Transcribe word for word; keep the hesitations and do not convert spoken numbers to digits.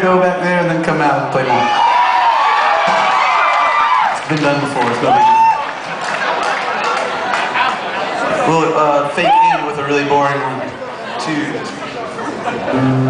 go back there and then come out and play more. It's been done before, it's no big deal. We'll uh, fake in with a really boring one. Two.